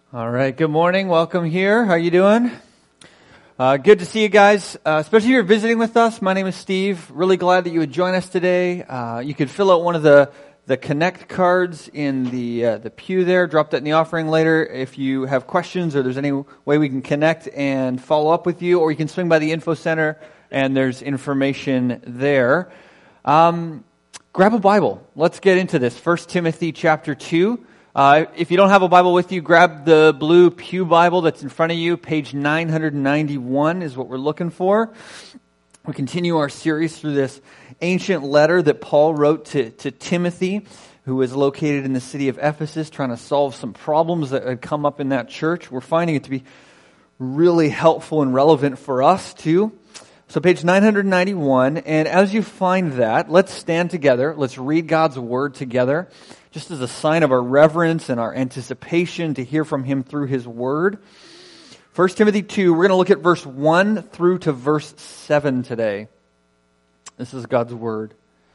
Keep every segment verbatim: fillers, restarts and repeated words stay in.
All right, good morning. Welcome here. How are you doing? Uh, good to see you guys, uh, especially if you're visiting with us. My name is Steve. Really glad that you would join us today. Uh, you could fill out one of the, the Connect cards in the uh, the pew there. Drop that in the offering later if you have questions or there's any way we can connect and follow up with you. Or you can swing by the info center and there's information there. Um, grab a Bible. Let's get into this. First Timothy chapter two. Uh, if you don't have a Bible with you, grab the blue pew Bible that's in front of you. Page nine ninety-one is what we're looking for. We continue our series through this ancient letter that Paul wrote to, to Timothy, who was located in the city of Ephesus, trying to solve some problems that had come up in that church. We're finding it to be really helpful and relevant for us too. So page nine ninety-one, and as you find that, let's stand together. Let's read God's Word together, just as a sign of our reverence and our anticipation to hear from Him through His Word. First Timothy two, we're going to look at verse one through to verse seven today. This is God's Word.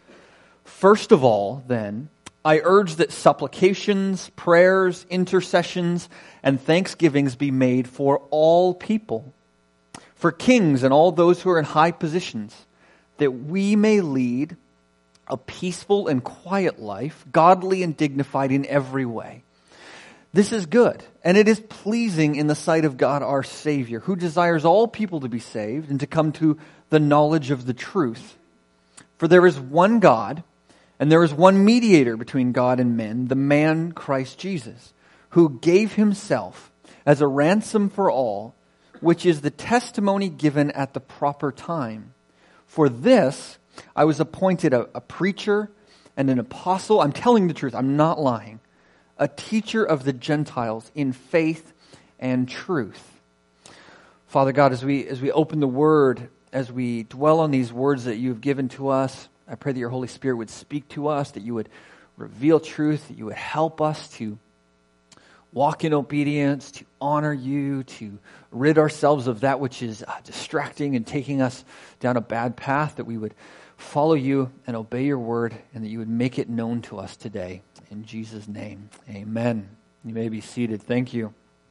First of all, then, I urge that supplications, prayers, intercessions, and thanksgivings be made for all people, for kings and all those who are in high positions, that we may lead a peaceful and quiet life, godly and dignified in every way. This is good, and it is pleasing in the sight of God our Savior, who desires all people to be saved and to come to the knowledge of the truth. For there is one God, and there is one mediator between God and men, the man Christ Jesus, who gave Himself as a ransom for all, which is the testimony given at the proper time. For this I was appointed a, a preacher and an apostle. I'm telling the truth, I'm not lying. A teacher of the Gentiles in faith and truth. Father God, as we as we open the Word, as we dwell on these words that you have given to us, I pray that your Holy Spirit would speak to us, that you would reveal truth, that you would help us to walk in obedience, to honor you, to rid ourselves of that which is uh, distracting and taking us down a bad path, that we would follow you and obey your word, and that you would make it known to us today. In Jesus' name, amen. You may be seated. Thank you.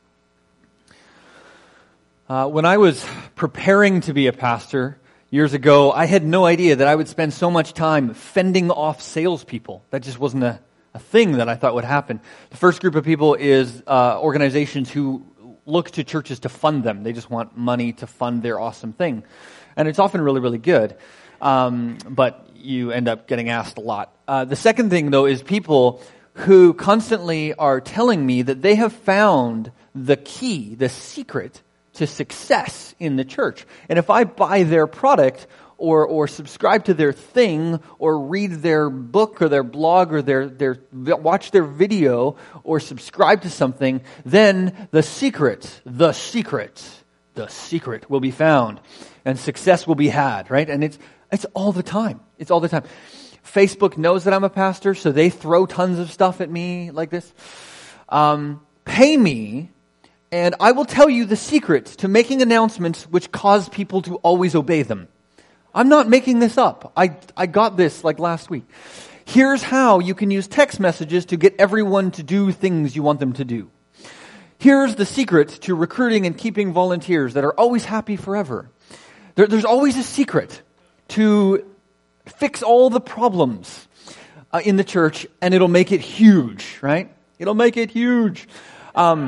Uh, when I was preparing to be a pastor years ago, I had no idea that I would spend so much time fending off salespeople. That just wasn't a A thing that I thought would happen. The first group of people is uh, organizations who look to churches to fund them. They just want money to fund their awesome thing. And it's often really, really good. Um, but you end up getting asked a lot. Uh, the second thing, though, is people who constantly are telling me that they have found the key, the secret to success in the church. And if I buy their product, or or subscribe to their thing, or read their book or their blog or their their watch their video or subscribe to something, then the secret, the secret, the secret will be found and success will be had, right? And it's it's all the time. It's all the time. Facebook knows that I'm a pastor, so they throw tons of stuff at me like this. Um, pay me, and I will tell you the secret to making announcements which cause people to always obey them. I'm not making this up. I I got this like last week. Here's how you can use text messages to get everyone to do things you want them to do. Here's the secret to recruiting and keeping volunteers that are always happy forever. There, there's always a secret to fix all the problems uh, in the church, and it'll make it huge, right? It'll make it huge. Um,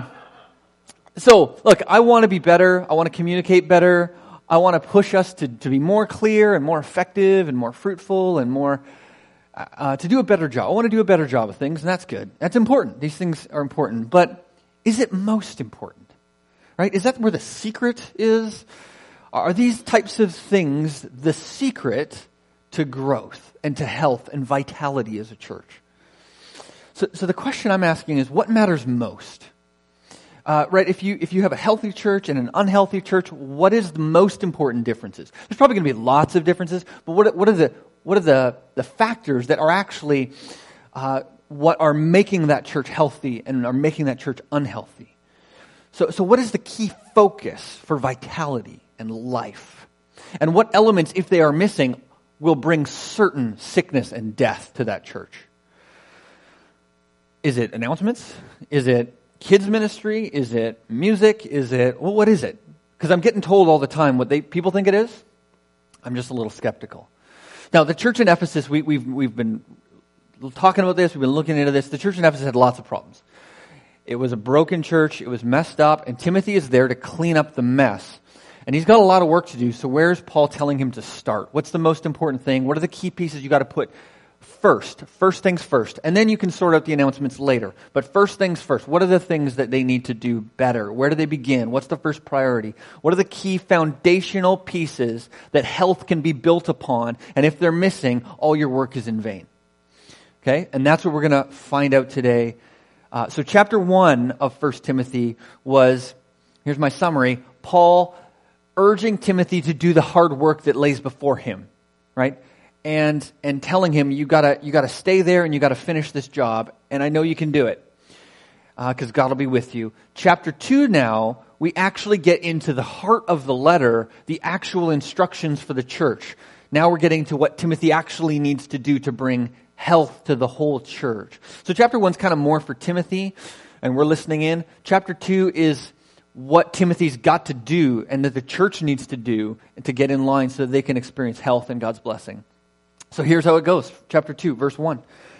so, look, I want to be better. I want to communicate better. I want to push us to, to be more clear and more effective and more fruitful and more, uh, to do a better job. I want to do a better job of things, and that's good. That's important. These things are important. But is it most important? Right? Is that where the secret is? Are these types of things the secret to growth and to health and vitality as a church? So, so the question I'm asking is, what matters most? Uh, right, if you if you have a healthy church and an unhealthy church, what is the most important differences? There's probably going to be lots of differences, but what what are the what are the the factors that are actually uh, what are making that church healthy and are making that church unhealthy? So so what is the key focus for vitality and life? And what elements, if they are missing, will bring certain sickness and death to that church? Is it announcements? Is it kids ministry? Is it music? Is it, well, what is it? Because I'm getting told all the time what they people think it is. I'm just a little skeptical. Now, the church in Ephesus, we, we've we've been talking about this, we've been looking into this. The church in Ephesus had lots of problems. It was a broken church, it was messed up, and Timothy is there to clean up the mess. And he's got a lot of work to do, so where's Paul telling him to start? What's the most important thing? What are the key pieces you got to put first? First things first. And then you can sort out the announcements later. But first things first. What are the things that they need to do better? Where do they begin? What's the first priority? What are the key foundational pieces that health can be built upon? And if they're missing, all your work is in vain. Okay? And that's what we're going to find out today. Uh, so chapter one of First Timothy was, here's my summary, Paul urging Timothy to do the hard work that lays before him, right? And and telling him, you gotta you gotta stay there and you gotta finish this job, and I know you can do it, because uh, God will be with you. Chapter two now, we actually get into the heart of the letter, the actual instructions for the church. Now we're getting to what Timothy actually needs to do to bring health to the whole church. So chapter one's kind of more for Timothy, and we're listening in. Chapter two is what Timothy's got to do and that the church needs to do to get in line so that they can experience health and God's blessing. So here's how it goes. Chapter two, verse one.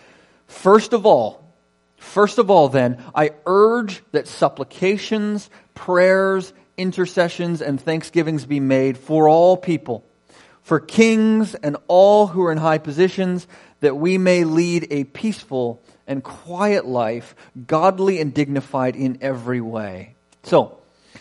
First of all, first of all then, I urge that supplications, prayers, intercessions, and thanksgivings be made for all people, for kings and all who are in high positions, that we may lead a peaceful and quiet life, godly and dignified in every way. So,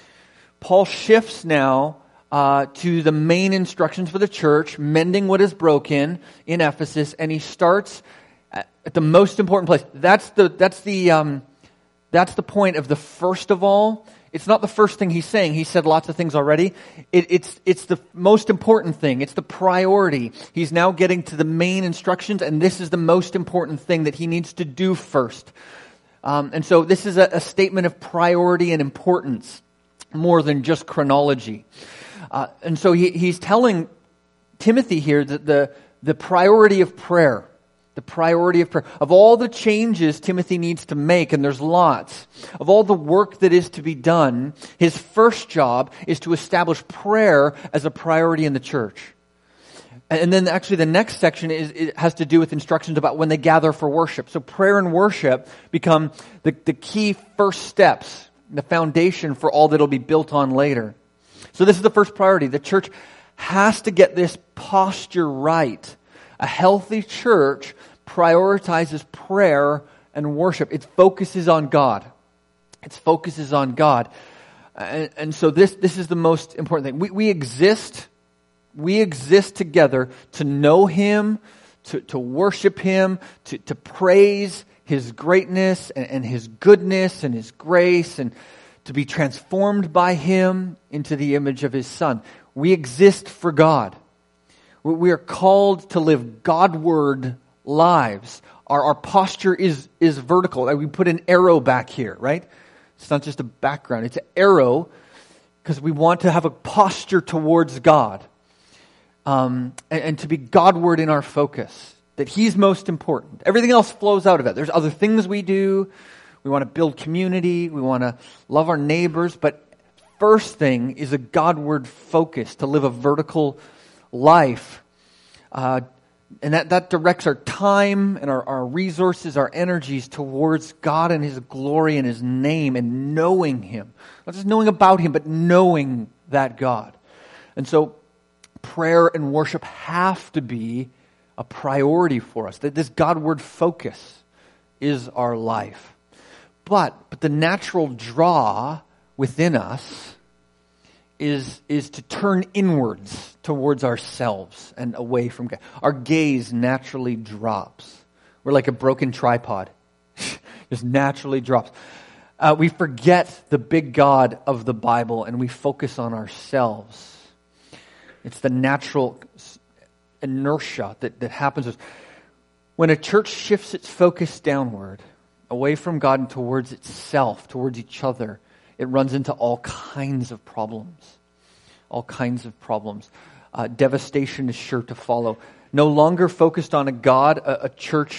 Paul shifts now uh, to the main instructions for the church, mending what is broken in Ephesus, and he starts at, at the most important place. That's the that's the um, that's the point of the first of all. It's not the first thing he's saying. He said lots of things already. It, it's it's the most important thing. It's the priority. He's now getting to the main instructions, and this is the most important thing that he needs to do first. Um, and so this is a, a statement of priority and importance, more than just chronology. Uh, and so he, he's telling Timothy here that the, the priority of prayer, the priority of prayer, of all the changes Timothy needs to make, and there's lots, of all the work that is to be done, his first job is to establish prayer as a priority in the church. And then actually the next section is it has to do with instructions about when they gather for worship. So prayer and worship become the, the key first steps, the foundation for all that will be built on later. So this is the first priority. The church has to get this posture right. A healthy church prioritizes prayer and worship. It focuses on God. It focuses on God. And, and so this, this is the most important thing. We, we exist, we exist together to know Him, to, to worship Him, to, to praise His greatness and, and His goodness and His grace, and to be transformed by Him into the image of His Son. We exist for God. We are called to live Godward lives. Our, our posture is, is vertical. We put an arrow back here, right? It's not just a background. It's an arrow because we want to have a posture towards God. Um, and, and to be Godward in our focus. That He's most important. Everything else flows out of it. There's other things we do. We want to build community. We want to love our neighbors. But first thing is a Godward focus, to live a vertical life. Uh, and that, that directs our time and our, our resources, our energies towards God and His glory and His name and knowing Him. Not just knowing about Him, but knowing that God. And so prayer and worship have to be a priority for us. That this Godward focus is our life. But, but the natural draw within us is, is to turn inwards towards ourselves and away from God. Our gaze naturally drops. We're like a broken tripod. Just naturally drops. Uh, we forget the big God of the Bible and we focus on ourselves. It's the natural inertia that, that happens. When a church shifts its focus downward, away from God and towards itself, towards each other, it runs into all kinds of problems. All kinds of problems. Uh, devastation is sure to follow. No longer focused on a God, a, a church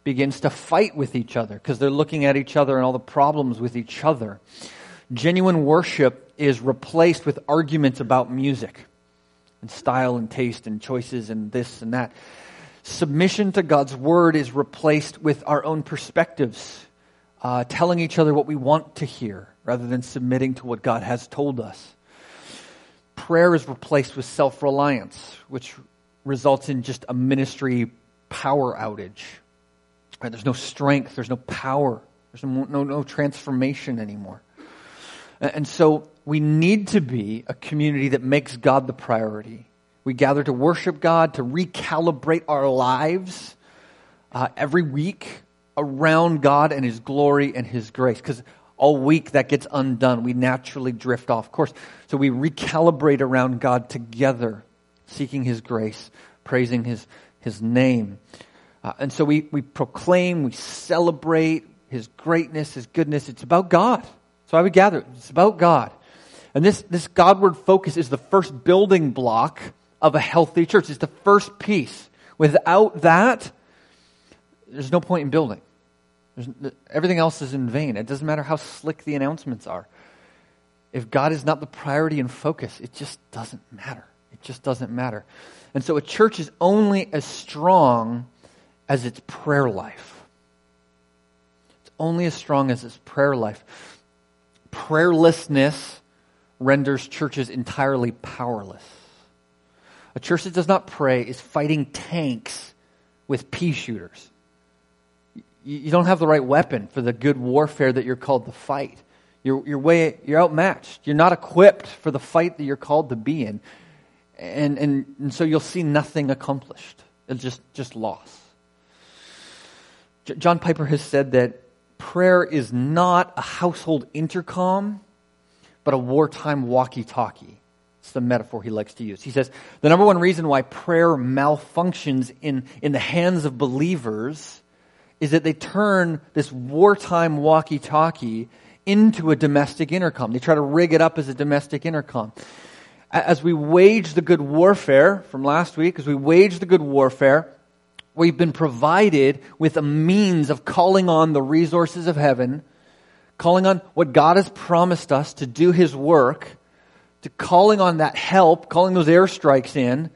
begins to fight with each other because they're looking at each other and all the problems with each other. Genuine worship is replaced with arguments about music and style and taste and choices and this and that. Submission to God's word is replaced with our own perspectives, uh, telling each other what we want to hear rather than submitting to what God has told us. Prayer is replaced with self-reliance, which results in just a ministry power outage. Right? There's no strength, there's no power, there's no, no, no transformation anymore. And so we need to be a community that makes God the priority. We gather to worship God, to recalibrate our lives uh, every week around God and His glory and His grace. Because all week that gets undone. We naturally drift off course. So we recalibrate around God together, seeking His grace, praising His, His name. Uh, and so we, we proclaim, we celebrate His greatness, His goodness. It's about God. That's why we gather. It's about God. And this, this Godward focus is the first building block of a healthy church. It's the first piece. Without that, there's no point in building. There's, everything else is in vain. It doesn't matter how slick the announcements are. If God is not the priority and focus, it just doesn't matter. It just doesn't matter. And so a church is only as strong as its prayer life. It's only as strong as its prayer life. Prayerlessness renders churches entirely powerless. A church that does not pray is fighting tanks with pea shooters. You don't have the right weapon for the good warfare that you're called to fight. You're, you're, way, you're outmatched. You're not equipped for the fight that you're called to be in. And, and, and so you'll see nothing accomplished. It's just, just loss. J- John Piper has said that prayer is not a household intercom, but a wartime walkie-talkie. It's the metaphor he likes to use. He says, the number one reason why prayer malfunctions in, in the hands of believers is that they turn this wartime walkie-talkie into a domestic intercom. They try to rig it up as a domestic intercom. As we wage the good warfare from last week, as we wage the good warfare, we've been provided with a means of calling on the resources of heaven, calling on what God has promised us to do His work, to calling on that help, calling those airstrikes in,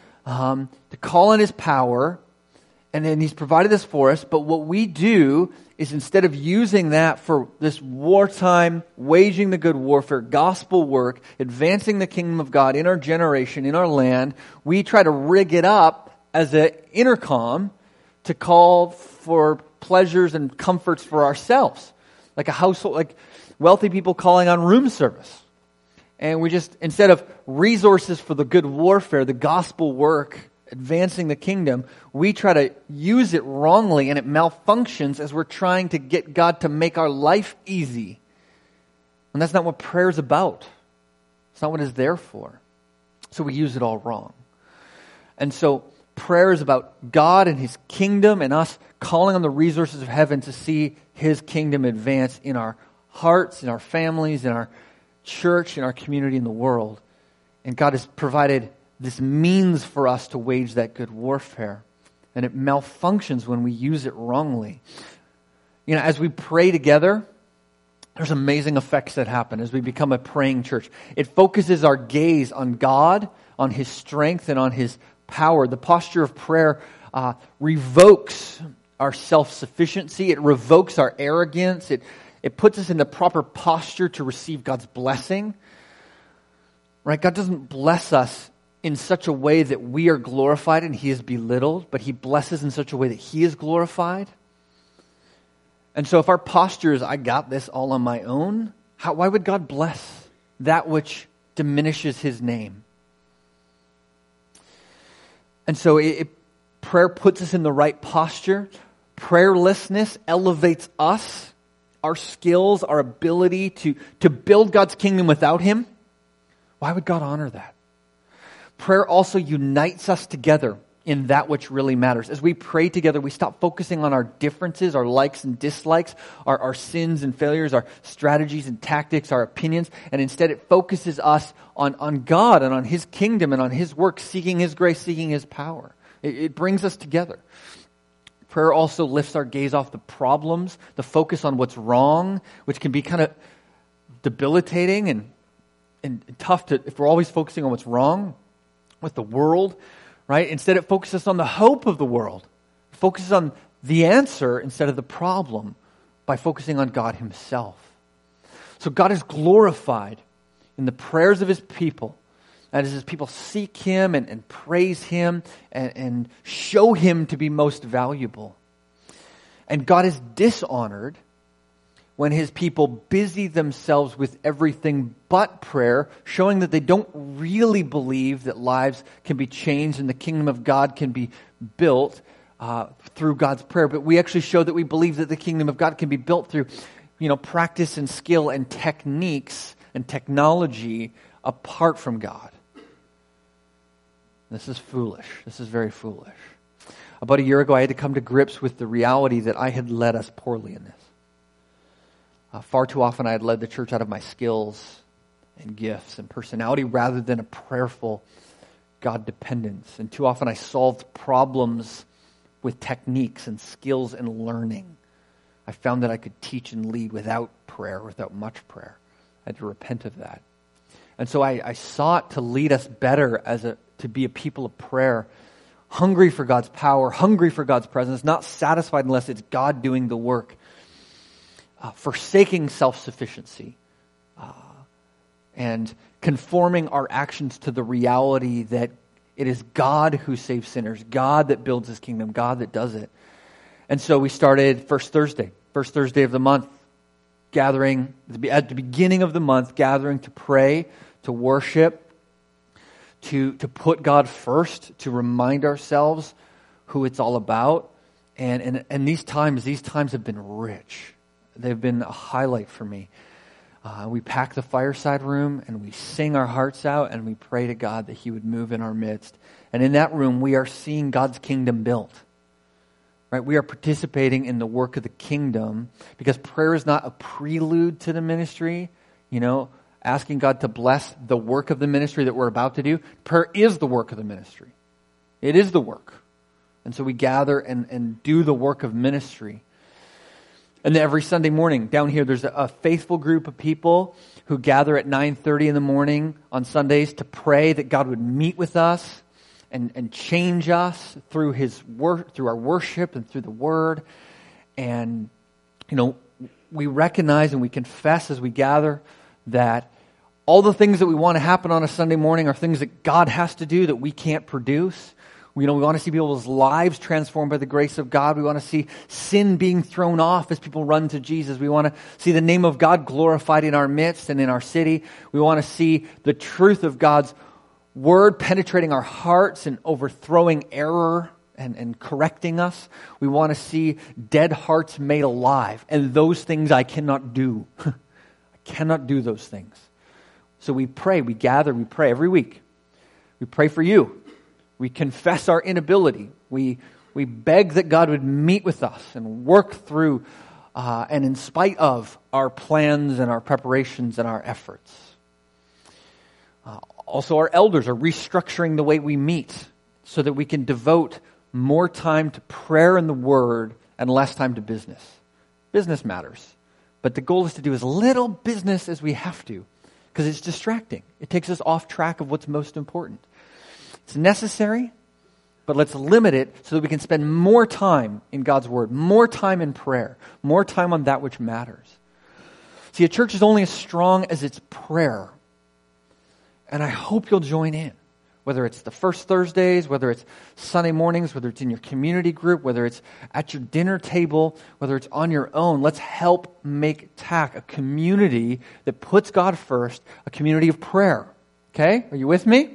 um, to call on His power, and then He's provided this for us. But what we do is instead of using that for this wartime, waging the good warfare, gospel work, advancing the kingdom of God in our generation, in our land, we try to rig it up as an intercom to call for pleasures and comforts for ourselves. Like a household, like wealthy people calling on room service. And we just, instead of resources for the good warfare, the gospel work, advancing the kingdom, we try to use it wrongly and it malfunctions as we're trying to get God to make our life easy. And that's not what prayer is about. It's not what it's there for. So we use it all wrong. And so prayer is about God and His kingdom and us calling on the resources of heaven to see His kingdom advance in our hearts, in our families, in our church, in our community, in the world. And God has provided this means for us to wage that good warfare. And it malfunctions when we use it wrongly. You know, as we pray together, there's amazing effects that happen as we become a praying church. It focuses our gaze on God, on His strength, and on His power. The posture of prayer uh, revokes our self-sufficiency. It revokes our arrogance. It It puts us in the proper posture to receive God's blessing. Right? God doesn't bless us in such a way that we are glorified and He is belittled, but He blesses in such a way that He is glorified. And so if our posture is, I got this all on my own, how, why would God bless that which diminishes His name? And so it, it, prayer puts us in the right posture. Prayerlessness elevates us, our skills, our ability to, to build God's kingdom without Him. Why would God honor that? Prayer also unites us together in that which really matters. As we pray together, we stop focusing on our differences, our likes and dislikes, our, our sins and failures, our strategies and tactics, our opinions, and instead it focuses us on, on God and on His kingdom and on His work, seeking His grace, seeking His power. It, it brings us together. prayer also lifts our gaze off the problems, the focus on what's wrong, which can be kind of debilitating and, and tough to, if we're always focusing on what's wrong with the world, right? Instead, it focuses on the hope of the world. It focuses on the answer instead of the problem by focusing on God himself. So God is glorified in the prayers of his people. That is, as people seek him and, and praise him and, and show him to be most valuable. And God is dishonored when his people busy themselves with everything but prayer, showing that they don't really believe that lives can be changed and the kingdom of God can be built uh, through God's prayer. But we actually show that we believe that the kingdom of God can be built through, you know, practice and skill and techniques and technology apart from God. This is foolish. This is very foolish. About a year ago, I had to come to grips with the reality that I had led us poorly in this. Uh, far too often I had led the church out of my skills and gifts and personality rather than a prayerful God dependence. And too often I solved problems with techniques and skills and learning. I found that I could teach and lead without prayer, without much prayer. I had to repent of that. And so I, I sought to lead us better as a to be a people of prayer, hungry for God's power, hungry for God's presence, not satisfied unless it's God doing the work. Uh, forsaking self-sufficiency uh, and conforming our actions to the reality that it is God who saves sinners, God that builds his kingdom, God that does it. And so we started first Thursday, first Thursday of the month, gathering at the beginning of the month, gathering to pray, to worship, to, to put God first, to remind ourselves who it's all about. And, and, and these times, these times have been rich. They've been a highlight for me. Uh, we pack the fireside room and we sing our hearts out and we pray to God that he would move in our midst. And in that room, we are seeing God's kingdom built. Right? We are participating in the work of the kingdom because prayer is not a prelude to the ministry, you know, asking God to bless the work of the ministry that we're about to do. Prayer is the work of the ministry. It is the work. And so we gather and, and do the work of ministry. And then every Sunday morning down here, there's a, a faithful group of people who gather at nine thirty in the morning on Sundays to pray that God would meet with us and, and change us through his work, through our worship and through the word. And, you know, we recognize and we confess as we gather that all the things that we want to happen on a Sunday morning are things that God has to do that we can't produce. You know, we want to see people's lives transformed by the grace of God. We want to see sin being thrown off as people run to Jesus. We want to see the name of God glorified in our midst and in our city. We want to see the truth of God's word penetrating our hearts and overthrowing error and, and correcting us. We want to see dead hearts made alive. And those things I cannot do. I cannot do those things. So we pray, we gather, we pray every week. We pray for you. We confess our inability. We we beg that God would meet with us and work through uh, and in spite of our plans and our preparations and our efforts. Uh, also, our elders are restructuring the way we meet so that we can devote more time to prayer and the word and less time to business. Business matters, but the goal is to do as little business as we have to because it's distracting. It takes us off track of what's most important. It's necessary, but let's limit it so that we can spend more time in God's word, more time in prayer, more time on that which matters. See, a church is only as strong as its prayer. And I hope you'll join in, whether it's the first Thursdays, whether it's Sunday mornings, whether it's in your community group, whether it's at your dinner table, whether it's on your own. Let's help make T A C a community that puts God first, a community of prayer. Okay? Are you with me?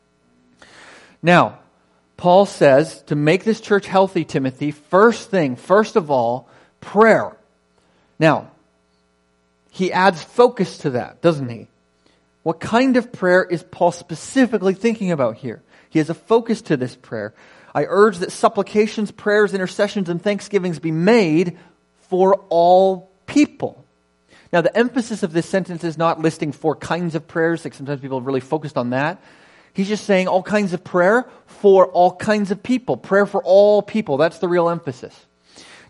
Now, Paul says to make this church healthy, Timothy, first thing, first of all, prayer. Now, he adds focus to that, doesn't he? What kind of prayer is Paul specifically thinking about here? He has a focus to this prayer. I urge that supplications, prayers, intercessions, and thanksgivings be made for all people. Now, the emphasis of this sentence is not listing four kinds of prayers, like sometimes people are really focused on that. He's just saying all kinds of prayer for all kinds of people. Prayer for all people. That's the real emphasis.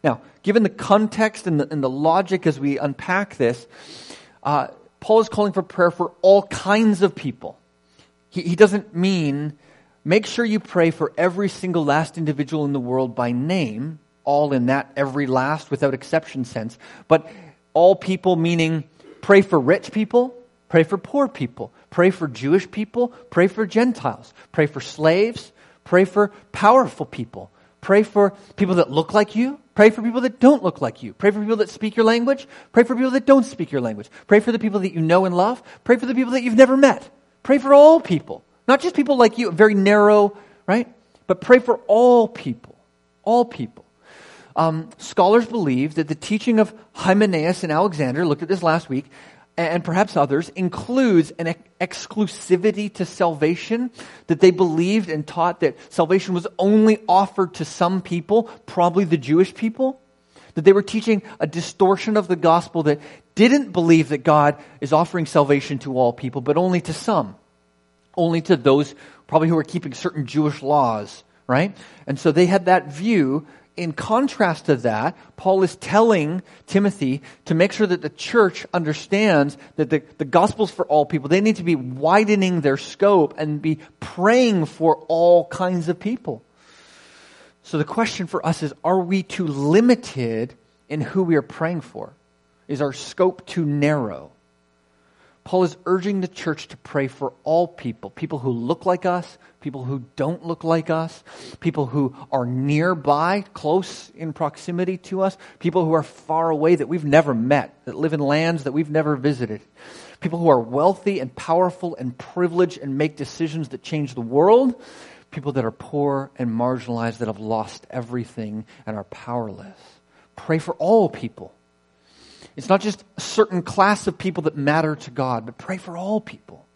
Now, given the context and the, and the logic as we unpack this, uh, Paul is calling for prayer for all kinds of people. He, he doesn't mean, make sure you pray for every single last individual in the world by name, all in that every last without exception sense, but all people meaning pray for rich people, pray for poor people, pray for Jewish people, pray for Gentiles, pray for slaves, pray for powerful people, pray for people that look like you, pray for people that don't look like you, pray for people that speak your language, pray for people that don't speak your language, pray for the people that you know and love, pray for the people that you've never met. Pray for all people, not just people like you, very narrow, right? But pray for all people, all people. Um, scholars believe that the teaching of Hymenaeus and Alexander, looked at this last week, and perhaps others, includes an ex- exclusivity to salvation, that they believed and taught that salvation was only offered to some people, probably the Jewish people, that they were teaching a distortion of the gospel that didn't believe that God is offering salvation to all people, but only to some, only to those probably who are keeping certain Jewish laws, right? And so they had that view. In contrast to that, Paul is telling Timothy to make sure that the church understands that the, the gospel's for all people. They need to be widening their scope and be praying for all kinds of people. So the question for us is, are we too limited in who we are praying for? Is our scope too narrow? Paul is urging the church to pray for all people, people who look like us, people who don't look like us, people who are nearby, close in proximity to us, people who are far away that we've never met, that live in lands that we've never visited, people who are wealthy and powerful and privileged and make decisions that change the world, people that are poor and marginalized, that have lost everything and are powerless. Pray for all people. It's not just a certain class of people that matter to God, but pray for all people.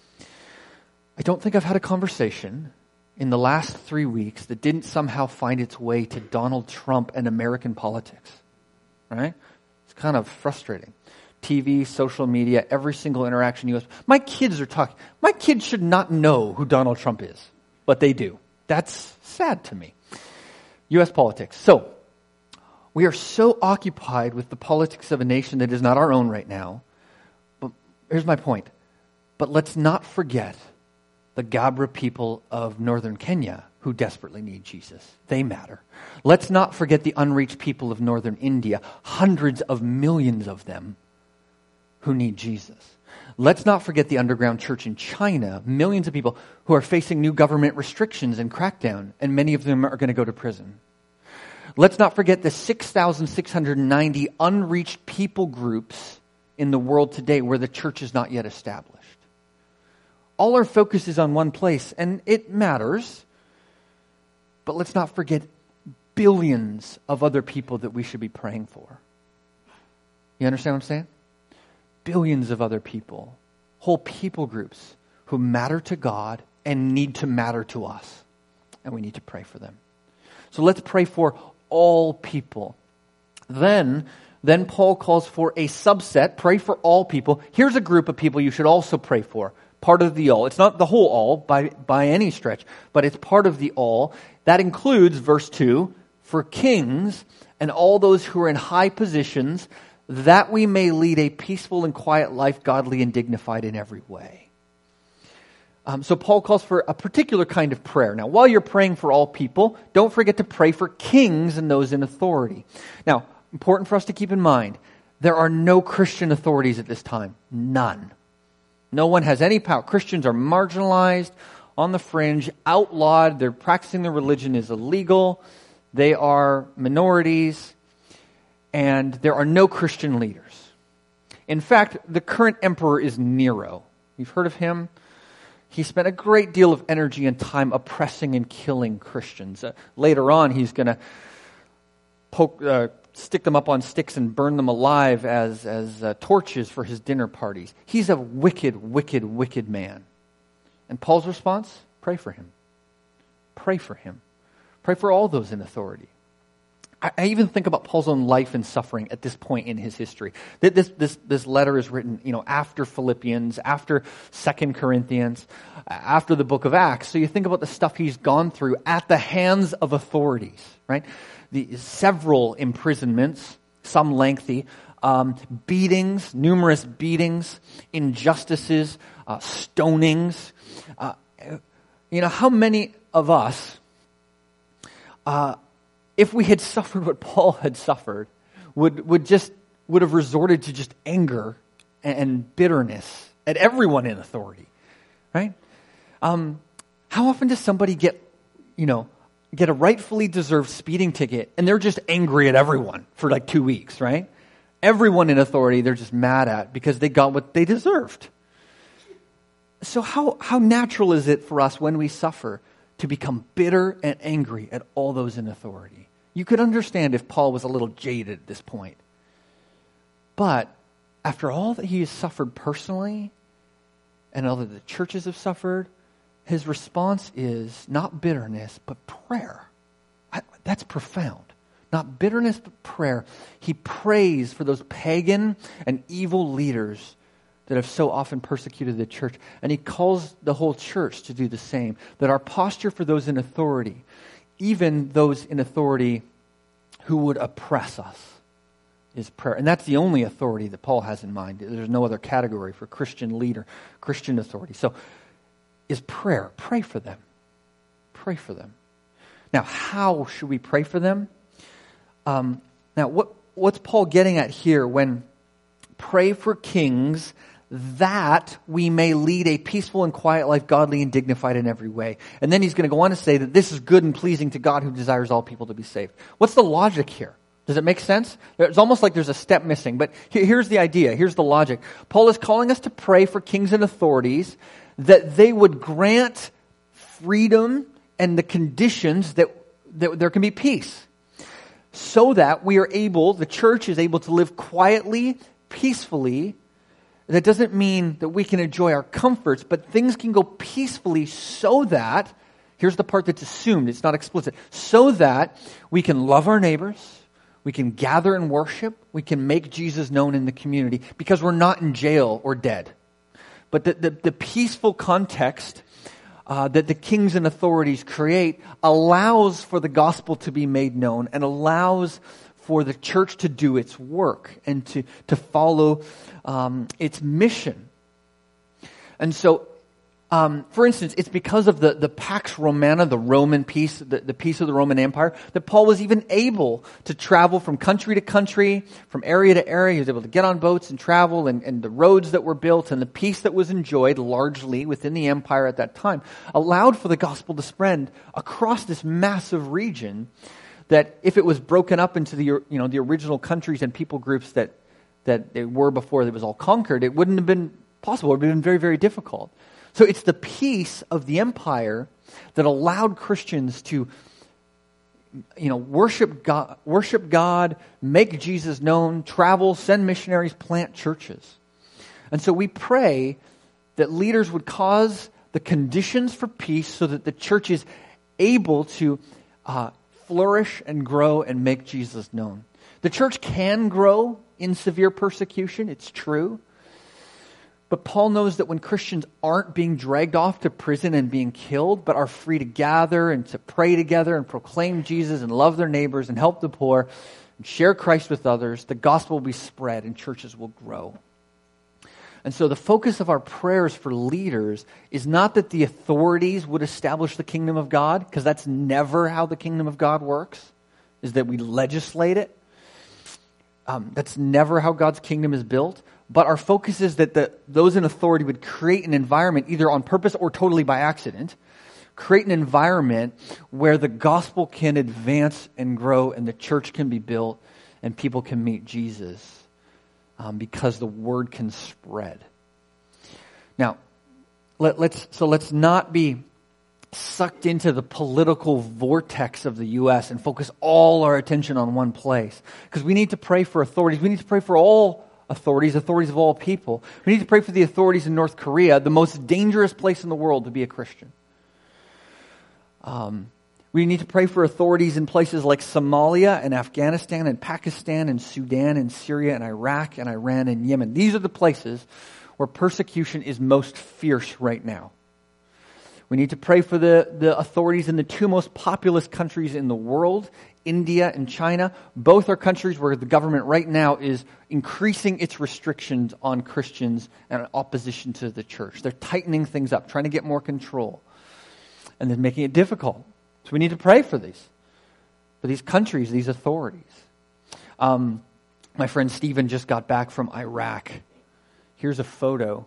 I don't think I've had a conversation in the last three weeks that didn't somehow find its way to Donald Trump and American politics. Right? It's kind of frustrating. T V, social media, every single interaction you have. My kids are talking. My kids should not know who Donald Trump is, but they do. That's sad to me. U S politics. So, we are so occupied with the politics of a nation that is not our own right now. But here's my point. But let's not forget the Gabra people of northern Kenya who desperately need Jesus. They matter. Let's not forget the unreached people of northern India, hundreds of millions of them who need Jesus. Let's not forget the underground church in China, millions of people who are facing new government restrictions and crackdown, and many of them are going to go to prison. Let's not forget the six thousand six hundred ninety unreached people groups in the world today where the church is not yet established. All our focus is on one place, and it matters, but let's not forget billions of other people that we should be praying for. You understand what I'm saying? Billions of other people, whole people groups who matter to God and need to matter to us, and we need to pray for them. So let's pray for all people. Then, then Paul calls for a subset, pray for all people. Here's a group of people you should also pray for. Part of the all. It's not the whole all by, by any stretch, but it's part of the all. That includes, verse two, for kings and all those who are in high positions, that we may lead a peaceful and quiet life, godly and dignified in every way. Um, so Paul calls for a particular kind of prayer. Now, while you're praying for all people, don't forget to pray for kings and those in authority. Now, important for us to keep in mind, there are no Christian authorities at this time. None. No one has any power. Christians are marginalized, on the fringe, outlawed. They're practicing their religion is illegal. They are minorities. And there are no Christian leaders. In fact, the current emperor is Nero. You've heard of him? He spent a great deal of energy and time oppressing and killing Christians. Uh, later on, he's going to poke, uh, stick them up on sticks and burn them alive as, as uh, torches for his dinner parties. He's a wicked, wicked, wicked man. And Paul's response? Pray for him. Pray for him. Pray for all those in authority. I, I even think about Paul's own life and suffering at this point in his history. This, this, this letter is written, you know, after Philippians, after Second Corinthians, after the book of Acts. So you think about the stuff he's gone through at the hands of authorities, right? The several imprisonments, some lengthy, um, beatings, numerous beatings, injustices, uh, stonings. Uh, you know, how many of us, uh, if we had suffered what Paul had suffered, would would just would have resorted to just anger and, and bitterness at everyone in authority, right? Um, how often does somebody get, you know, get a rightfully deserved speeding ticket and they're just angry at everyone for like two weeks, right? Everyone in authority they're just mad at because they got what they deserved. So how, how natural is it for us when we suffer to become bitter and angry at all those in authority? You could understand if Paul was a little jaded at this point. But after all that he has suffered personally and all that the churches have suffered, his response is not bitterness, but prayer. That's profound. Not bitterness, but prayer. He prays for those pagan and evil leaders that have so often persecuted the church. And he calls the whole church to do the same. That our posture for those in authority, even those in authority who would oppress us, is prayer. And that's the only authority that Paul has in mind. There's no other category for Christian leader, Christian authority. So, is prayer. Pray for them. Pray for them. Now, how should we pray for them? Um, now, what what's Paul getting at here when pray for kings that we may lead a peaceful and quiet life, godly and dignified in every way? And then he's going to go on to say that this is good and pleasing to God who desires all people to be saved. What's the logic here? Does it make sense? It's almost like there's a step missing, but here's the idea. Here's the logic. Paul is calling us to pray for kings and authorities that they would grant freedom and the conditions that, that there can be peace. So that we are able, the church is able to live quietly, peacefully. That doesn't mean that we can enjoy our comforts, but things can go peacefully so that, here's the part that's assumed, it's not explicit, so that we can love our neighbors, we can gather and worship, we can make Jesus known in the community because we're not in jail or dead. But the, the, the peaceful context uh, that the kings and authorities create allows for the gospel to be made known and allows for the church to do its work and to, to follow um, its mission. And so, um, for instance, it's because of the, the Pax Romana, the Roman peace, the, the peace of the Roman Empire, that Paul was even able to travel from country to country, from area to area. He was able to get on boats and travel, and, and the roads that were built and the peace that was enjoyed largely within the empire at that time allowed for the gospel to spread across this massive region that if it was broken up into the, you know, the original countries and people groups that, that they were before it was all conquered, it wouldn't have been possible. It would have been very, very difficult. So it's the peace of the empire that allowed Christians to, you know, worship God, worship God, make Jesus known, travel, send missionaries, plant churches. And so we pray that leaders would cause the conditions for peace so that the church is able to uh, flourish and grow and make Jesus known. The church can grow in severe persecution, it's true. But Paul knows that when Christians aren't being dragged off to prison and being killed, but are free to gather and to pray together and proclaim Jesus and love their neighbors and help the poor and share Christ with others, the gospel will be spread and churches will grow. And so the focus of our prayers for leaders is not that the authorities would establish the kingdom of God, because that's never how the kingdom of God works, is that we legislate it. Um, that's never how God's kingdom is built. But our focus is that the, those in authority would create an environment, either on purpose or totally by accident, create an environment where the gospel can advance and grow and the church can be built and people can meet Jesus um, because the word can spread. Now, let, let's so let's not be sucked into the political vortex of the U S and focus all our attention on one place. Because we need to pray for authorities. We need to pray for all authorities, authorities of all people. We need to pray for the authorities in North Korea, the most dangerous place in the world to be a Christian. Um, We need to pray for authorities in places like Somalia and Afghanistan and Pakistan and Sudan and Syria and Iraq and Iran and Yemen. These are the places where persecution is most fierce right now. We need to pray for the, the authorities in the two most populous countries in the world, India and China. Both are countries where the government right now is increasing its restrictions on Christians and opposition to the church. They're tightening things up, trying to get more control, and then making it difficult. So we need to pray for these, for these countries, these authorities. Um, my friend Stephen just got back from Iraq. Here's a photo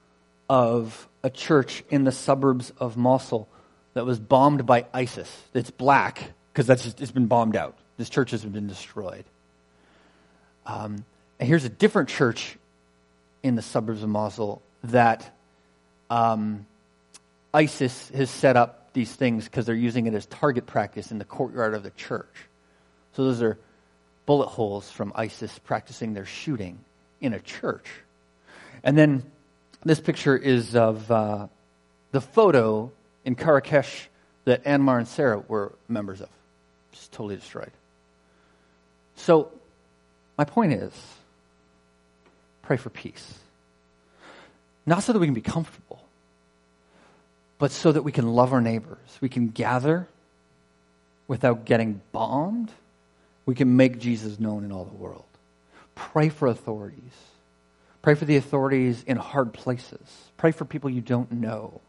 of a church in the suburbs of Mosul that was bombed by ISIS. It's black because that's just, it's been bombed out. This church has been destroyed. Um, and here's a different church in the suburbs of Mosul that um, ISIS has set up these things because they're using it as target practice in the courtyard of the church. So those are bullet holes from ISIS practicing their shooting in a church. And then this picture is of uh, the photo in Marrakesh that Anmar and Sarah were members of. Just totally destroyed. So my point is, pray for peace. Not so that we can be comfortable, but so that we can love our neighbors. We can gather without getting bombed. We can make Jesus known in all the world. Pray for authorities. Pray for the authorities in hard places. Pray for people you don't know.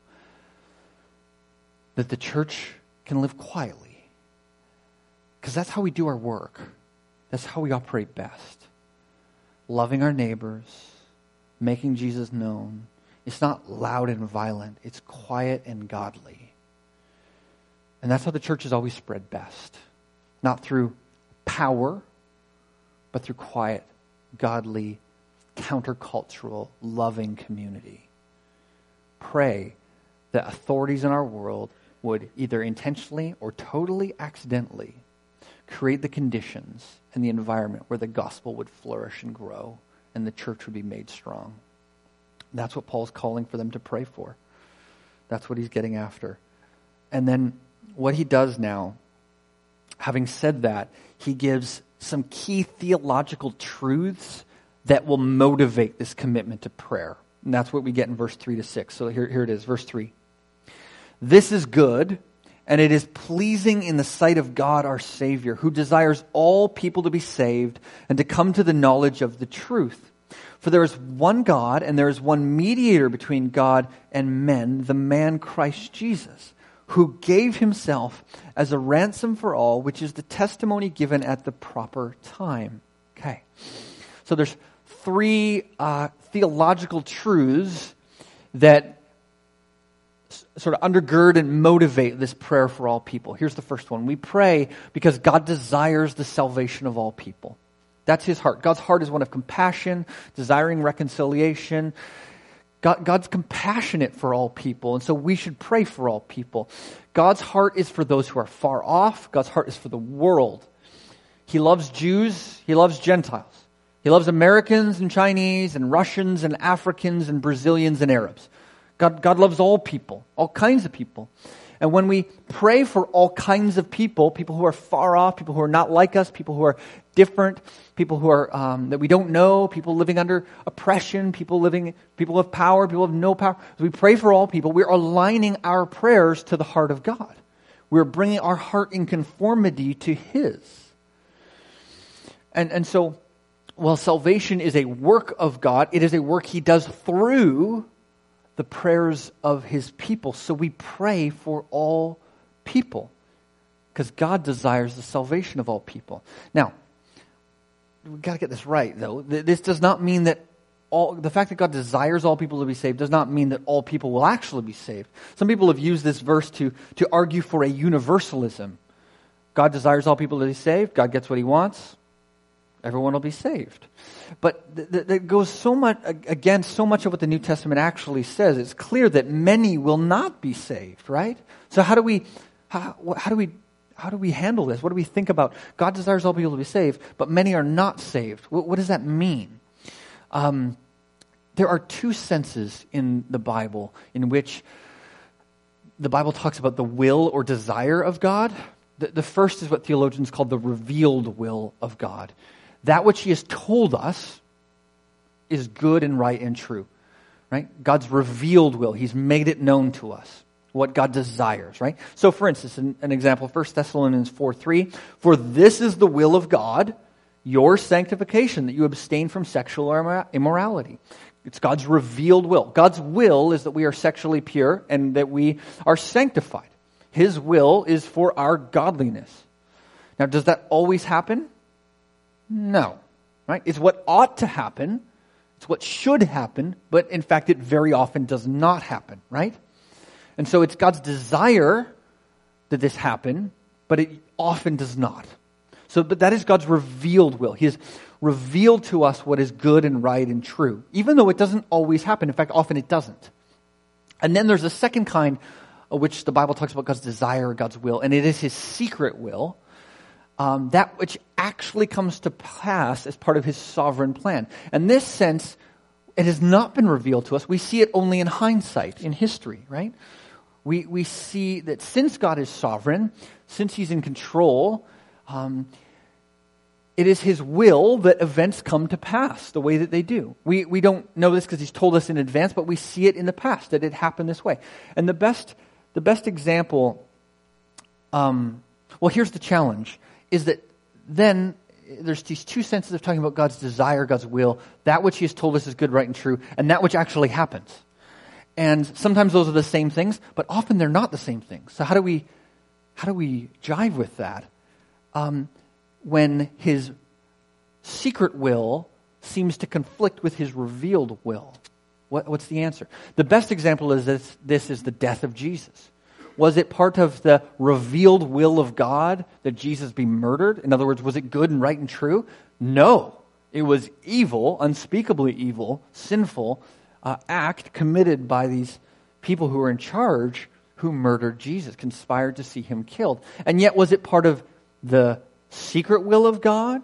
That the church can live quietly. Because that's how we do our work. That's how we operate best. Loving our neighbors, making Jesus known. It's not loud and violent. It's quiet and godly. And that's how the church has always spread best. Not through power, but through quiet, godly, countercultural, loving community. Pray that authorities in our world would either intentionally or totally accidentally create the conditions and the environment where the gospel would flourish and grow and the church would be made strong. That's what Paul's calling for them to pray for. That's what he's getting after. And then what he does now, having said that, he gives some key theological truths that will motivate this commitment to prayer. And that's what we get in verse three to six. So here, here it is, verse three. This is good, and it is pleasing in the sight of God our Savior, who desires all people to be saved and to come to the knowledge of the truth. For there is one God, and there is one mediator between God and men, the man Christ Jesus, who gave himself as a ransom for all, which is the testimony given at the proper time. Okay. So there's three uh, theological truths that s- sort of undergird and motivate this prayer for all people. Here's the first one. We pray because God desires the salvation of all people. That's his heart. God's heart is one of compassion, desiring reconciliation. God, God's compassionate for all people, and so we should pray for all people. God's heart is for those who are far off. God's heart is for the world. He loves Jews. He loves Gentiles. He loves Americans and Chinese and Russians and Africans and Brazilians and Arabs. God, God loves all people, all kinds of people. And when we pray for all kinds of people, people who are far off, people who are not like us, people who are different, people who are um, that we don't know, people living under oppression, people living, people of power, people of no power. As we pray for all people, we're aligning our prayers to the heart of God. We're bringing our heart in conformity to His. And and so, while salvation is a work of God, it is a work He does through the prayers of His people. So we pray for all people because God desires the salvation of all people. Now, we've got to get this right, though. This does not mean that all the fact that God desires all people to be saved does not mean that all people will actually be saved. Some people have used this verse to, to argue for a universalism. God desires all people to be saved. God gets what He wants. Everyone will be saved. But th- th- that goes so much against so much of what the New Testament actually says. It's clear that many will not be saved, right? So how do we how, how do we how do we handle this? What do we think about? God desires all people to be saved, but many are not saved. What, what does that mean? Um, there are two senses in the Bible in which the Bible talks about the will or desire of God. The, the first is what theologians call the revealed will of God. That which he has told us is good and right and true. Right? God's revealed will. He's made it known to us. What God desires, right? So for instance, an, an example, First Thessalonians four three, for this is the will of God, your sanctification, that you abstain from sexual immorality. It's God's revealed will. God's will is that we are sexually pure and that we are sanctified. His will is for our godliness. Now, does that always happen? No, right? It's what ought to happen. It's what should happen, but in fact, it very often does not happen, right? And so it's God's desire that this happen, but it often does not. So, but that is God's revealed will. He has revealed to us what is good and right and true, even though it doesn't always happen. In fact, often it doesn't. And then there's a second kind, of which the Bible talks about God's desire or God's will, and it is his secret will, um, that which actually comes to pass as part of his sovereign plan. In this sense, it has not been revealed to us. We see it only in hindsight, in history, right? We we see that since God is sovereign, since he's in control, um, it is his will that events come to pass the way that they do. We we don't know this because he's told us in advance, but we see it in the past that it happened this way. And the best the best example, um, well, here's the challenge, is that then there's these two senses of talking about God's desire, God's will, that which he has told us is good, right, and true, and that which actually happens. And sometimes those are the same things, but often they're not the same things. So how do we how do we jive with that? Um, when his secret will seems to conflict with his revealed will. What, what's the answer? The best example is this, this is the death of Jesus. Was it part of the revealed will of God that Jesus be murdered? In other words, was it good and right and true? No. It was evil, unspeakably evil, sinful uh, act committed by these people who were in charge who murdered Jesus, conspired to see him killed. And yet, was it part of the secret will of God?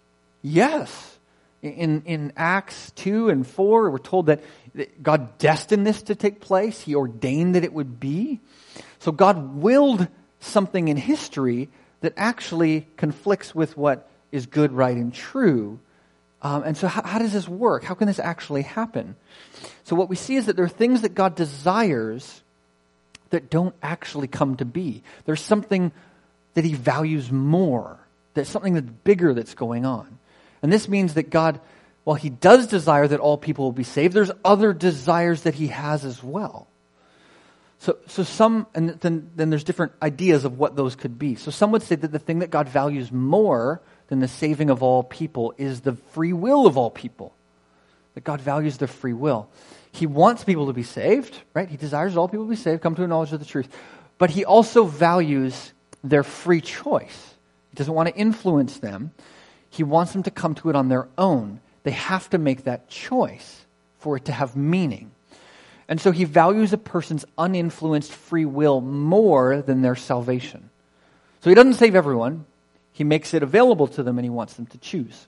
Yes. In, in Acts two and four, we're told that God destined this to take place. He ordained that it would be. So God willed something in history that actually conflicts with what is good, right, and true. Um, and so how, how does this work? How can this actually happen? So what we see is that there are things that God desires that don't actually come to be. There's something that he values more. There's something that's bigger that's going on. And this means that God, while he does desire that all people will be saved, there's other desires that he has as well. So, so some, and then, then there's different ideas of what those could be. So some would say that the thing that God values more than the saving of all people is the free will of all people. That God values their free will. He wants people to be saved, right? He desires all people to be saved, come to a knowledge of the truth. But he also values their free choice. He doesn't want to influence them. He wants them to come to it on their own. They have to make that choice for it to have meaning. And so he values a person's uninfluenced free will more than their salvation. So he doesn't save everyone. He makes it available to them and he wants them to choose.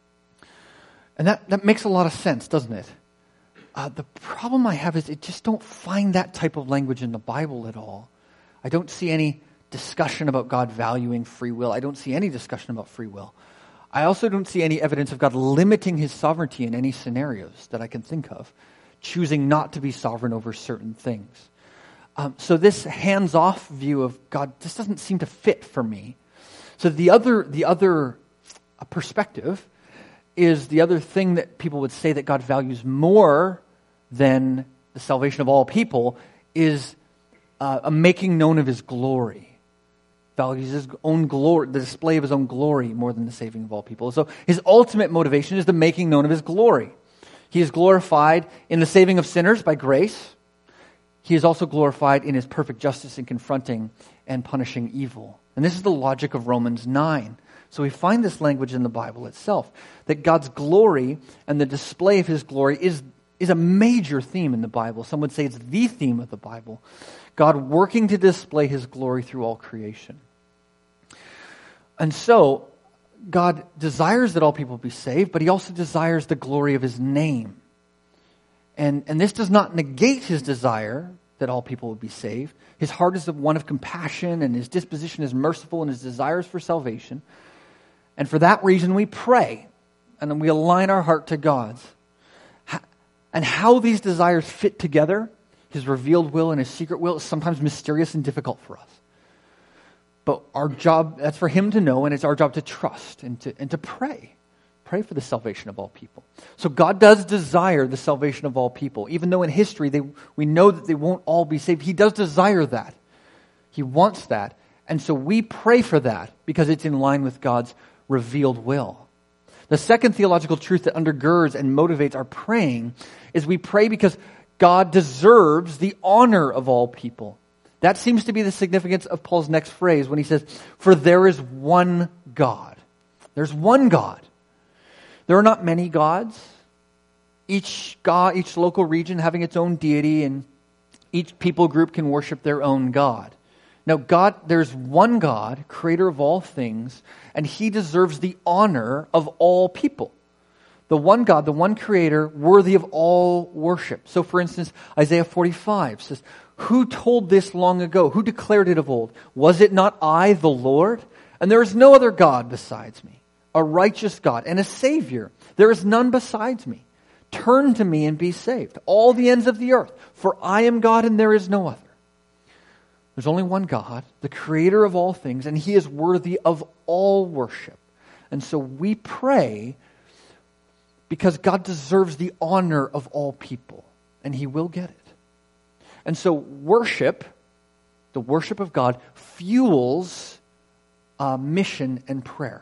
And that, that makes a lot of sense, doesn't it? Uh, the problem I have is I just don't find that type of language in the Bible at all. I don't see any discussion about God valuing free will. I don't see any discussion about free will. I also don't see any evidence of God limiting his sovereignty in any scenarios that I can think of, choosing not to be sovereign over certain things. Um, so this hands-off view of God just doesn't seem to fit for me. So the other, the other uh, perspective is the other thing that people would say that God values more than the salvation of all people is uh, a making known of his glory. Values his own glory, the display of his own glory more than the saving of all people. So his ultimate motivation is the making known of his glory. He is glorified in the saving of sinners by grace. He is also glorified in his perfect justice in confronting and punishing evil. And this is the logic of Romans nine. So we find this language in the Bible itself, that God's glory and the display of his glory is, is a major theme in the Bible. Some would say it's the theme of the Bible. God working to display his glory through all creation. And so, God desires that all people be saved, but he also desires the glory of his name. And, and this does not negate his desire that all people would be saved. His heart is one of compassion, and his disposition is merciful, and his desires for salvation. And for that reason, we pray, and then we align our heart to God's. And how these desires fit together, his revealed will and his secret will, is sometimes mysterious and difficult for us. But our job, that's for him to know, and it's our job to trust and to, and to pray. Pray for the salvation of all people. So God does desire the salvation of all people. Even though in history they, we know that they won't all be saved, he does desire that. He wants that. And so we pray for that because it's in line with God's revealed will. The second theological truth that undergirds and motivates our praying is we pray because God deserves the honor of all people. That seems to be the significance of Paul's next phrase when he says, "For there is one God." There's one God. There are not many gods. Each God, each local region having its own deity, and each people group can worship their own God. Now, God, there's one God, creator of all things, and he deserves the honor of all people. The one God, the one creator, worthy of all worship. So, for instance, Isaiah forty-five says, "Who told this long ago? Who declared it of old? Was it not I, the Lord? And there is no other God besides me, a righteous God and a Savior. There is none besides me. Turn to me and be saved, all the ends of the earth, for I am God and there is no other." There's only one God, the creator of all things, and he is worthy of all worship. And so we pray because God deserves the honor of all people, and he will get it. And so worship, the worship of God, fuels uh, mission and prayer.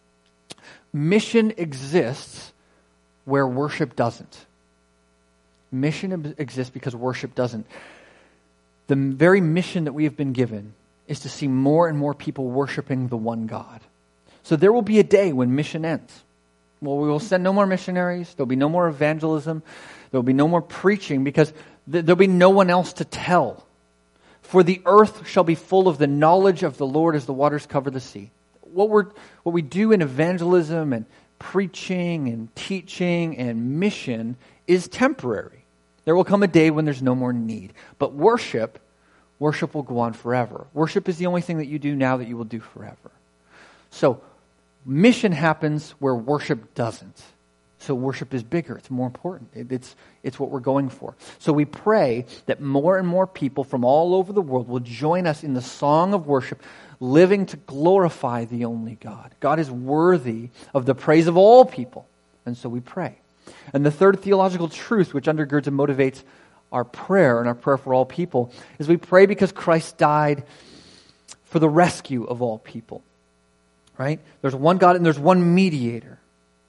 Mission exists where worship doesn't. Mission exists because worship doesn't. The very mission that we have been given is to see more and more people worshiping the one God. So there will be a day when mission ends. Well, we will send no more missionaries. There'll be no more evangelism. There'll be no more preaching because th- there'll be no one else to tell. For the earth shall be full of the knowledge of the Lord as the waters cover the sea. What we're, what we do in evangelism and preaching and teaching and mission is temporary. There will come a day when there's no more need. But worship, worship will go on forever. Worship is the only thing that you do now that you will do forever. So, mission happens where worship doesn't. So worship is bigger. It's more important. It, it's, it's what we're going for. So we pray that more and more people from all over the world will join us in the song of worship, living to glorify the only God. God is worthy of the praise of all people. And so we pray. And the third theological truth which undergirds and motivates our prayer and our prayer for all people is we pray because Christ died for the rescue of all people. Right? There's one God and there's one mediator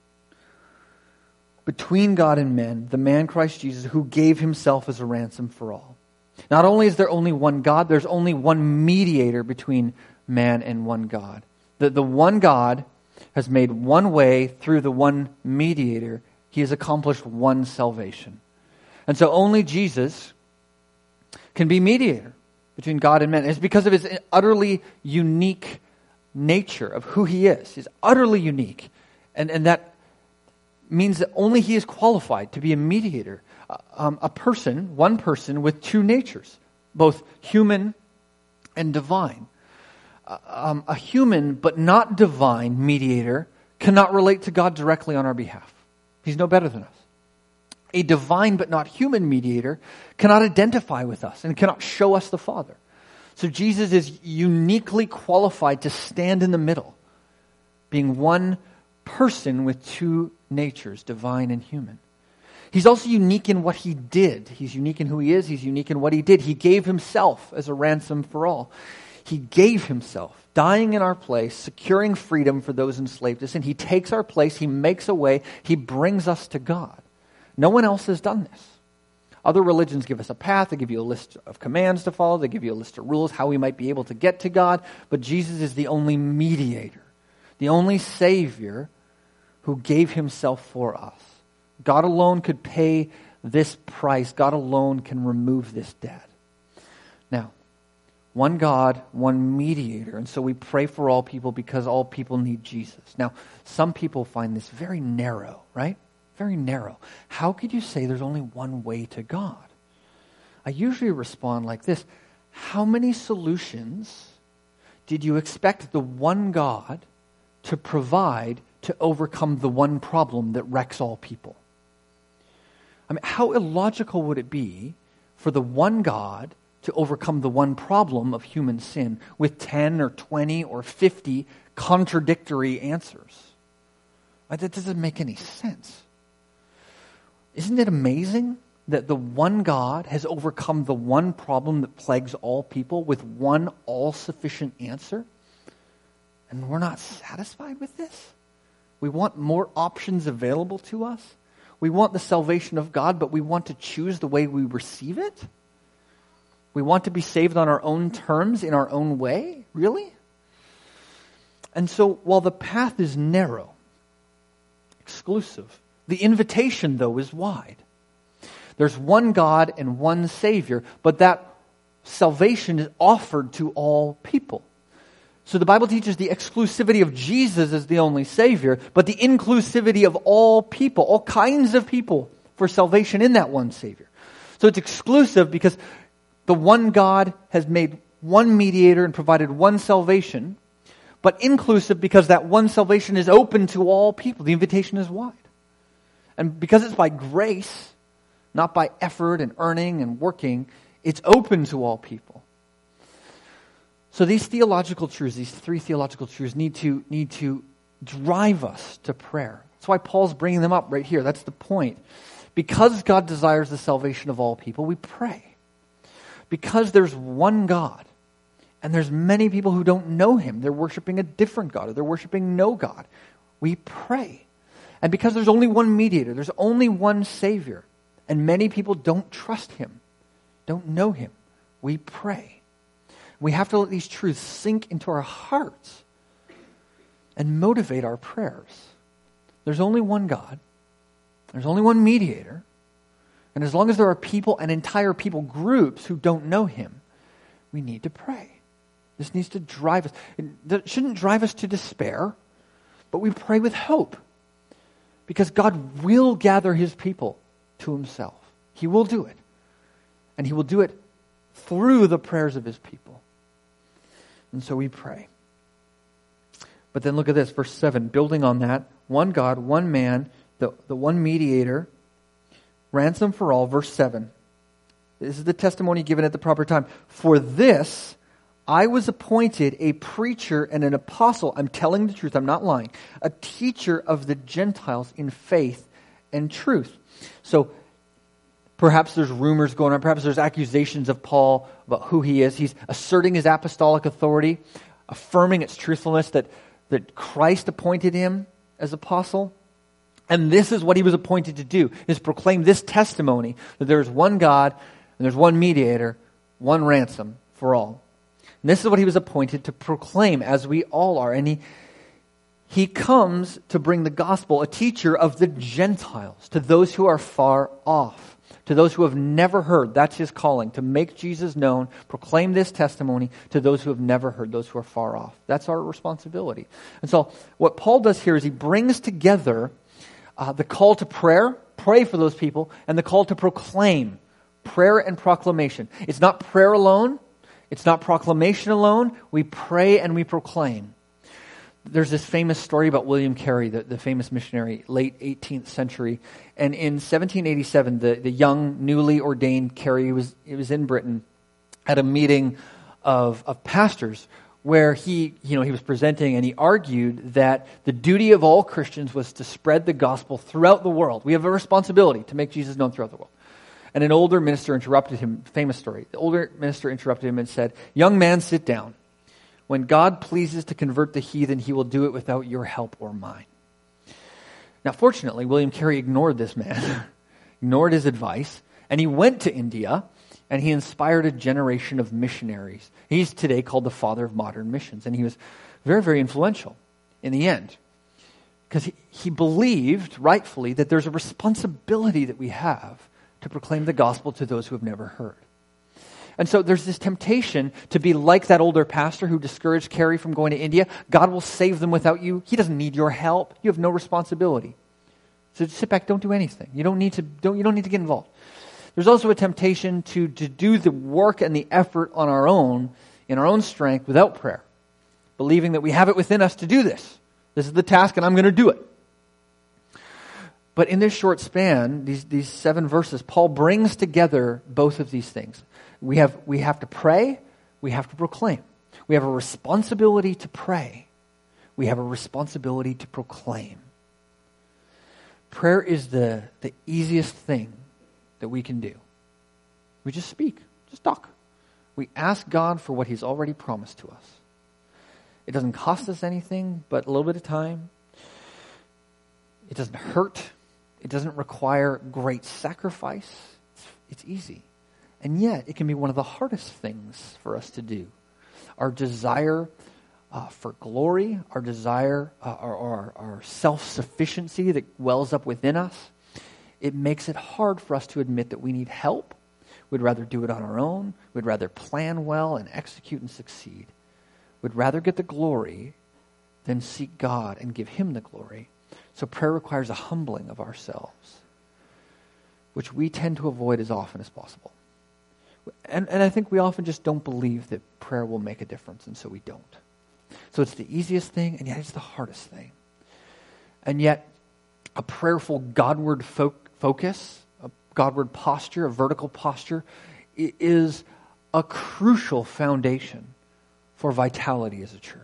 between God and men, the man Christ Jesus, who gave himself as a ransom for all. Not only is there only one God, there's only one mediator between man and one God. The, the one God has made one way through the one mediator. He has accomplished one salvation. And so only Jesus can be mediator between God and men. It's because of his utterly unique nature of who he is. He's utterly unique. And, and that means that only he is qualified to be a mediator. Um, a person, one person with two natures, both human and divine. Uh, um, a human but not divine mediator cannot relate to God directly on our behalf. He's no better than us. A divine but not human mediator cannot identify with us and cannot show us the Father. So Jesus is uniquely qualified to stand in the middle, being one person with two natures, divine and human. He's also unique in what he did. He's unique in who he is. He's unique in what he did. He gave himself as a ransom for all. He gave himself, dying in our place, securing freedom for those enslaved to sin. He takes our place. He makes a way. He brings us to God. No one else has done this. Other religions give us a path. They give you a list of commands to follow. They give you a list of rules, how we might be able to get to God. But Jesus is the only mediator, the only Savior who gave himself for us. God alone could pay this price. God alone can remove this debt. Now, one God, one mediator. And so we pray for all people because all people need Jesus. Now, some people find this very narrow, right? Very narrow. How could you say there's only one way to God? I usually respond like this: how many solutions did you expect the one God to provide to overcome the one problem that wrecks all people? I mean, how illogical would it be for the one God to overcome the one problem of human sin with ten or twenty or fifty contradictory answers? Like, that doesn't make any sense. Isn't it amazing that the one God has overcome the one problem that plagues all people with one all-sufficient answer? And we're not satisfied with this? We want more options available to us? We want the salvation of God, but we want to choose the way we receive it? We want to be saved on our own terms, in our own way? Really? And so, while the path is narrow, exclusive, the invitation, though, is wide. There's one God and one Savior, but that salvation is offered to all people. So the Bible teaches the exclusivity of Jesus as the only Savior, but the inclusivity of all people, all kinds of people, for salvation in that one Savior. So it's exclusive because the one God has made one mediator and provided one salvation, but inclusive because that one salvation is open to all people. The invitation is wide. And because it's by grace, not by effort and earning and working, it's open to all people. So these theological truths, these three theological truths need to, need to drive us to prayer. That's why Paul's bringing them up right here. That's the point. Because God desires the salvation of all people, we pray. Because there's one God, and there's many people who don't know Him. They're worshiping a different God, or they're worshiping no God. We pray. And because there's only one mediator, there's only one Savior, and many people don't trust Him, don't know Him, we pray. We have to let these truths sink into our hearts and motivate our prayers. There's only one God. There's only one mediator. And as long as there are people and entire people groups who don't know Him, we need to pray. This needs to drive us. It shouldn't drive us to despair, but we pray with hope. Because God will gather His people to Himself. He will do it. And He will do it through the prayers of His people. And so we pray. But then look at this, verse seven. Building on that, one God, one man, the, the one mediator, ransom for all, verse seven. This is the testimony given at the proper time. For this I was appointed a preacher and an apostle. I'm telling the truth, I'm not lying. A teacher of the Gentiles in faith and truth. So perhaps there's rumors going on. Perhaps there's accusations of Paul about who he is. He's asserting his apostolic authority, affirming its truthfulness, that, that Christ appointed him as apostle. And this is what he was appointed to do, is proclaim this testimony, that there's one God and there's one mediator, one ransom for all. And this is what he was appointed to proclaim, as we all are. And he, he comes to bring the gospel, a teacher of the Gentiles, to those who are far off, to those who have never heard. That's his calling, to make Jesus known, proclaim this testimony to those who have never heard, those who are far off. That's our responsibility. And so what Paul does here is he brings together uh, the call to prayer, pray for those people, and the call to proclaim, prayer and proclamation. It's not prayer alone. It's not proclamation alone. We pray and we proclaim. There's this famous story about William Carey, the, the famous missionary, late eighteenth century. And in seventeen eighty-seven, the, the young, newly ordained Carey was, he was in Britain at a meeting of, of pastors where he, you know, he was presenting, and he argued that the duty of all Christians was to spread the gospel throughout the world. We have a responsibility to make Jesus known throughout the world. And an older minister interrupted him, famous story. The older minister interrupted him and said, "Young man, sit down. When God pleases to convert the heathen, He will do it without your help or mine." Now, fortunately, William Carey ignored this man, ignored his advice, and he went to India, and he inspired a generation of missionaries. He's today called the father of modern missions, and he was very, very influential in the end. Because he, he believed, rightfully, that there's a responsibility that we have to proclaim the gospel to those who have never heard. And so there's this temptation to be like that older pastor who discouraged Carey from going to India. God will save them without you. He doesn't need your help. You have no responsibility. So sit back, don't do anything. You don't need to, don't, you don't need to get involved. There's also a temptation to, to do the work and the effort on our own, in our own strength, without prayer, believing that we have it within us to do this. This is the task, and I'm going to do it. But in this short span, these, these seven verses, Paul brings together both of these things. We have, we have to pray, we have to proclaim. We have a responsibility to pray. We have a responsibility to proclaim. Prayer is the, the easiest thing that we can do. We just speak, just talk. We ask God for what He's already promised to us. It doesn't cost us anything but a little bit of time. It doesn't hurt. It doesn't require great sacrifice. It's, it's easy. And yet, it can be one of the hardest things for us to do. Our desire uh, for glory, our desire, uh, or, or our self-sufficiency that wells up within us, it makes it hard for us to admit that we need help. We'd rather do it on our own. We'd rather plan well and execute and succeed. We'd rather get the glory than seek God and give Him the glory. So prayer requires a humbling of ourselves, which we tend to avoid as often as possible. And, and I think we often just don't believe that prayer will make a difference, and so we don't. So it's the easiest thing, and yet it's the hardest thing. And yet, a prayerful Godward fo- focus, a Godward posture, a vertical posture, is a crucial foundation for vitality as a church.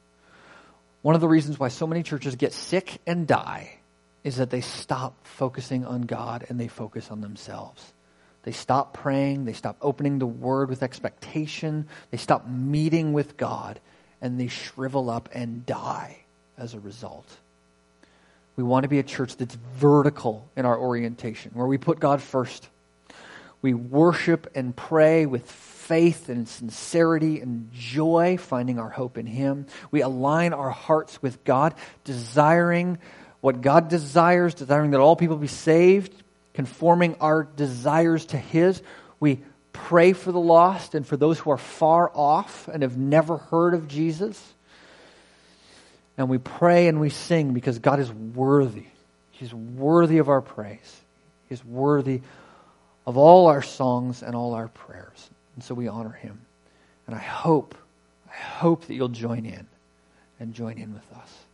One of the reasons why so many churches get sick and die is that they stop focusing on God and they focus on themselves. They stop praying, they stop opening the Word with expectation, they stop meeting with God, and they shrivel up and die as a result. We want to be a church that's vertical in our orientation, where we put God first. We worship and pray with faith and sincerity and joy, finding our hope in Him. We align our hearts with God, desiring what God desires, desiring that all people be saved, conforming our desires to His. We pray for the lost and for those who are far off and have never heard of Jesus. And we pray and we sing because God is worthy. He's worthy of our praise. He's worthy of all our songs and all our prayers. And so we honor Him. And I hope, I hope that you'll join in and join in with us.